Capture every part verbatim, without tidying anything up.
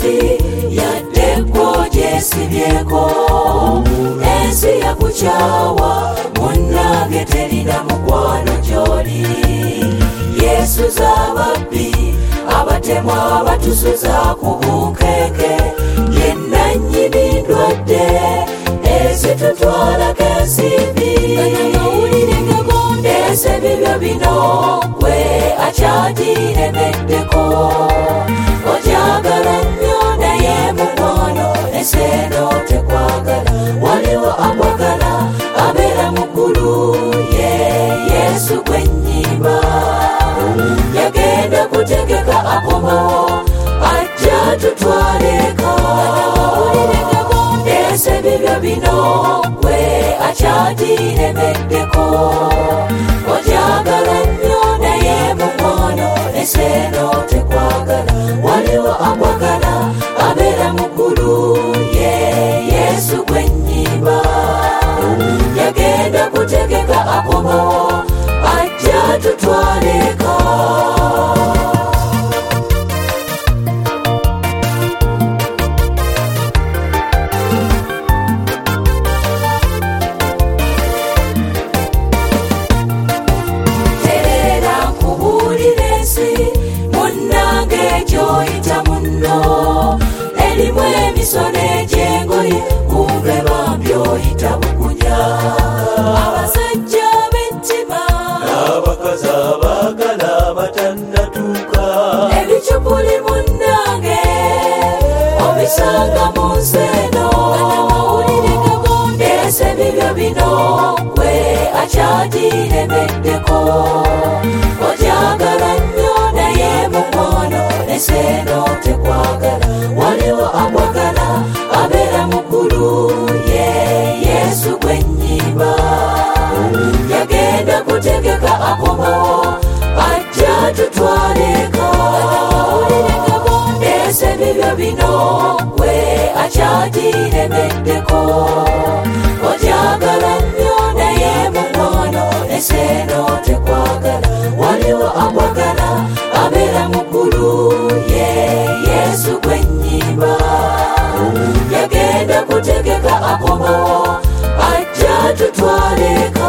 ensi yadde kwogesibyeko ensi yakukyawa munnange terina mukwano gy'oli yesuza ababbi abatemwa abatusuza ku bunkenke yennannyini ndwadde ezitutwalako ensimbi ese bibyo bino gwe akyadiremeddeko ojagala nnyo naye mukwano eseno tekwagala waliwo akwagala abeera mu ggulu ye yesu gwe nnyimba yagenda kutegeka akomawo ajja tutwaleka ese bibyo bino gwe akyadiremeddeko ojagala nnyo naye mukwano eseno tekwagala waliwo akwagala abeera mu ggulu ye yesu gwe nnyimba yagenda kutegeka akomawo ajja tutwaleka erimu emisono egy'engoye kumbe bambi oyita bukunya abasajja b'ettima n'abakazi abaagala abatannatuuka ebicupuli munnange obisanga mu nsi eno ese bibyo bino gwe akyadiremeddeko ojagala nnyo naye mukwano eseno tekwagala waliwo akwagala abeera mu ggulu ye yesu gwe nnyimba yagenda kutegeka akomawo ajja tutwaleka ese bibyo bino gwe akyadiremeddeko ojagala nnyo naye mukwano eseno tekwagala waliwo akwagala abeera mu ggulu ye yesu gwe nnyimba yagenda kutegeka akomawo ajja tutwaleka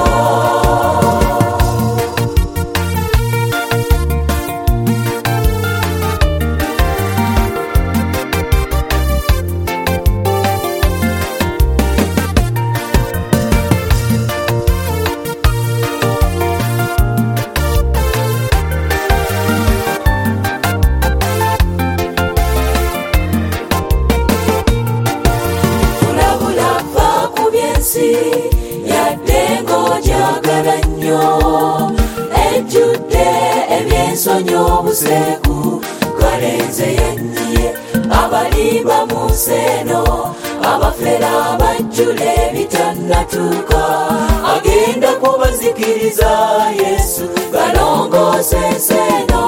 yadde ng'ojagala nnyo ejjudde ebyensonyi obuseeku kalenze yannyiye abalimba mu nsi eno abafera abajjula ebitannatuuka agenda kubazikiriza yesu galongoosa ensi eno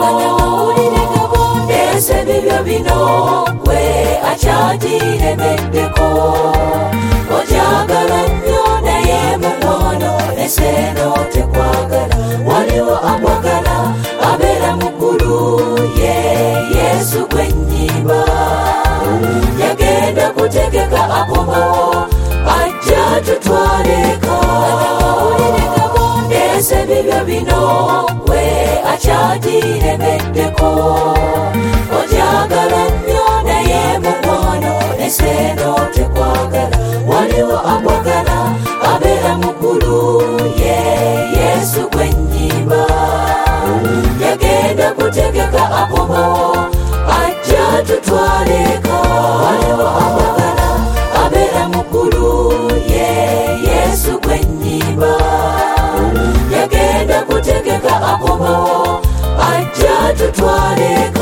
ese bibyo bino gwe akyadiremeddeko ojagala nnyo naye mukwano eseno tekwagala waliwo akwagala abeera mu ggulu ye yesu gwe nnyimba yagenda kutegeka akomawo ajja tutwaleka ese bibyo bino gwe akyadiremeddeko ojagala nnyo naye mukwano eseno tekwagala waliwo akwagala abeera mu ggulu ye yesu gwe nnyimba yagenda kutegeka akomawo ajja tutwaleka waliwo akwagala abeera mu ggulu ye yesu gwe nnyimba yagenda kutegeka akomawo ajja tutwaleka